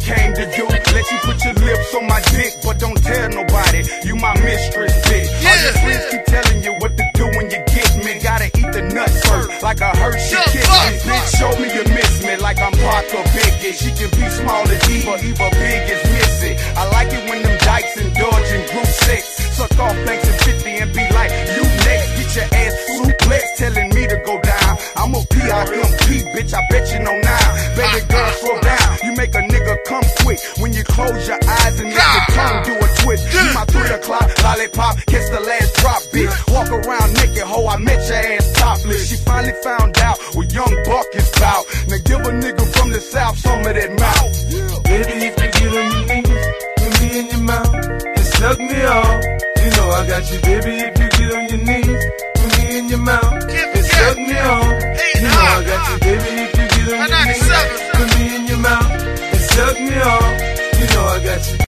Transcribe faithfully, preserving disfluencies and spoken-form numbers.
came to do. Let you put your lips on my dick, but don't tell nobody. You my mistress, bitch. Yeah. All your friends keep telling you what to do when you get me. Gotta eat the nuts first, like a Hershey kiss me. Bitch, show me you miss me, like I'm Parker Biggie. She can be small as Eva, Eva big as Missy. I like it when them dykes indulge in group sex. Suck off banks and fifty and be like, you next. Get your ass suplex, telling me to go down. I'm a P I M P, bitch, I bet you know now. Baby girl, slow down. You make a nigga come quick when you close your eyes and let your tongue do a twist. You my three o'clock lollipop, kiss the last drop, bitch. Walk around naked, ho, I met your ass topless. She finally found out what young buck is bout. Now give a nigga from the south some of that mouth. Baby, if you get on your knees, put me in your mouth and suck me off. You know I got you, baby. If you get on your knees, put me in your mouth and suck me off. You know I got you, baby. If you get on your knees, put me in your mouth and suck me off. You know I got you.